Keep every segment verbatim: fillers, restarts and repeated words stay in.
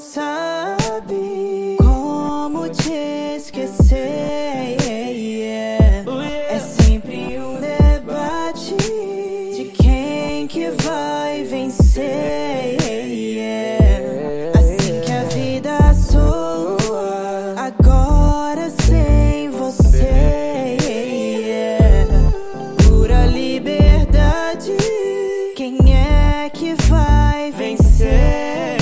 sabe como te esquecer. É sempre um debate de quem que vai vencer. Assim que a vida soa, agora sem você. Pura liberdade, quem é que vai vencer?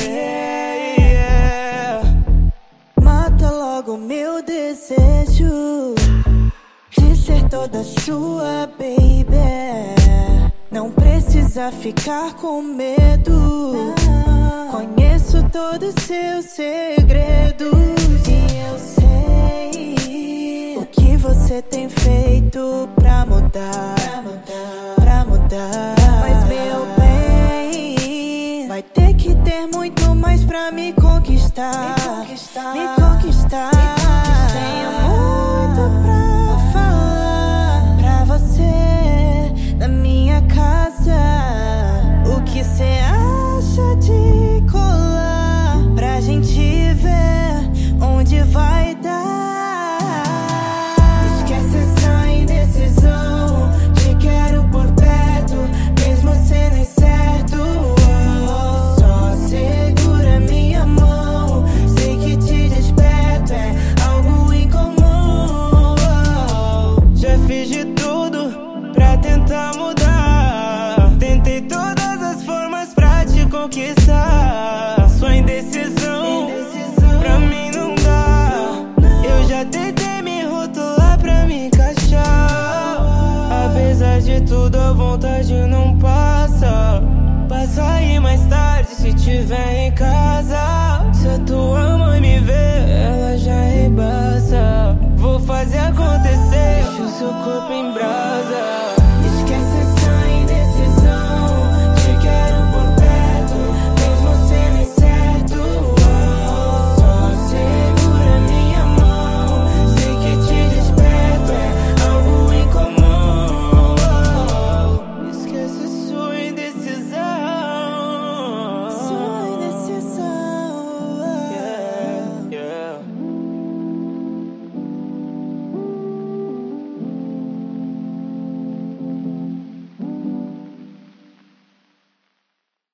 Mata logo meu desejo de ser toda sua, baby. Não precisa ficar com medo. Conheço todos os seus segredos e eu sei o que você tem feito pra mudar, pra mudar. Mas meu bem, vai ter que ter muito mais pra me conquistar, me conquistar. Tenho muito pra falar pra você na minha casa. O que cê acha de colar pra gente ver onde vai dar? Esquece essa indecisão, te quero por perto, mesmo sendo incerto. Só segura minha mão, sei que te desperto, é algo incomum. Já fiz de tudo pra tentar mudar, tentei todas as formas pra te conquistar. Sua indecisão, pra mim não dá. Eu já tentei me rotular pra me encaixar. Apesar de tudo, a vontade não passa. Passa aí mais tarde se tiver em casa. Se a tua mãe me ver, ela já rebaça. Vou fazer acontecer, deixa o seu coração